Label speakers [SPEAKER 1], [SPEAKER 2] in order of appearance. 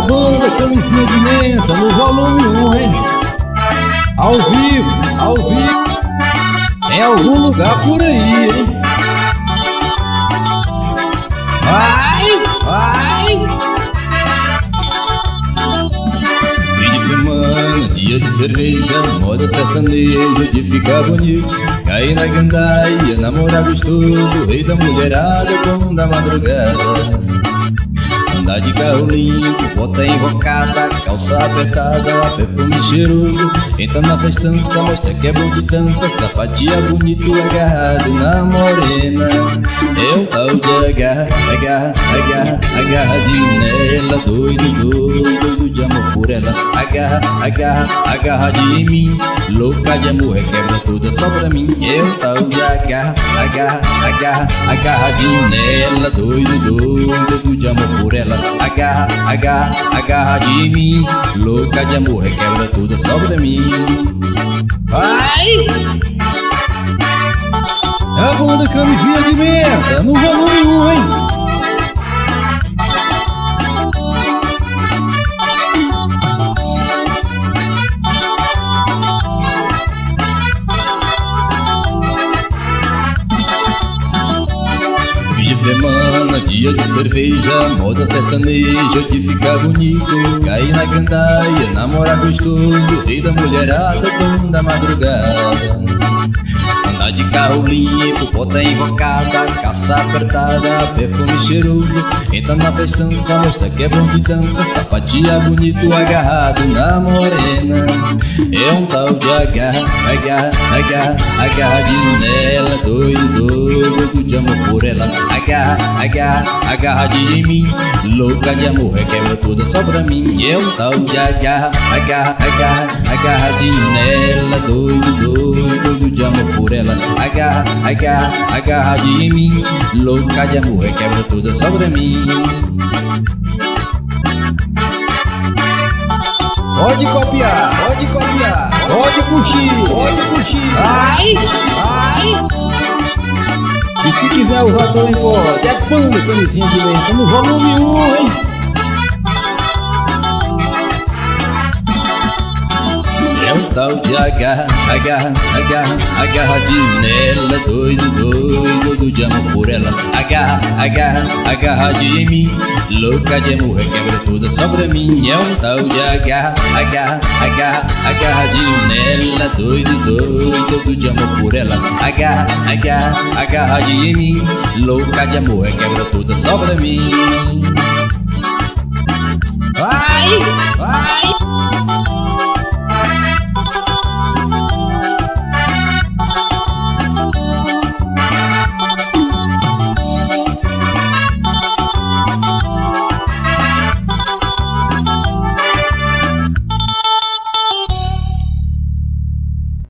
[SPEAKER 1] banda Camisinha de Menta no volume 1, hein? Ao vivo, em algum lugar por aí, hein? Vai!
[SPEAKER 2] Fim de semana, dia de cerveja, moda sertaneja de ficar bonito. Cair na gandaia, namorar gostoso, rei da mulherada como da madrugada. Andar de carro limpo, bota invocada, calça apertada, perfume cheiroso. Entra na festança, mostra que é bom de dança, sapatia bonito agarrado na morena. É o tal de agarradinho nela, doido de amor por ela. Agarradinho em mim, louca de amor, requebra toda só pra mim. É o tal de agarradinho nela, doido de amor por ela. Agarra de mim, louca de amor, requebra tudo só pra mim.
[SPEAKER 1] Vai! É a banda Camisinha de Menta no volume 1, hein?
[SPEAKER 2] Semana, dia de cerveja, moda sertaneja de ficar bonito. Cair na gandaia, namorar gostoso, rei da mulherada como da madrugada. Andar de carro limpo, bota invocada, calça apertada, perfume cheiroso. Entra na festança, mostra que é bom de dança, sapatia bonito agarrado na morena. É um tal de agarradinho nela, doido de amor por ela. Agarradinho em mim, louca de amor, requebra toda só pra mim. É um tal de agarradinho nela, doido de amor por ela. Agarradinho em mim, louca de amor, requebra toda só pra mim.
[SPEAKER 1] Pode copiar, pode curtir. Vai! E se quiser usar também pode. É banda Camisinha de Menta no volume 1, hein?
[SPEAKER 2] É um tal de agarradinho nela, doido de amor por ela. Agarradinho em mim, louca de amor, requebra toda só pra mim. É um tal de agarradinho nela, doido de amor por ela. Agarradinho em mim, louca de amor, requebra toda só pra mim.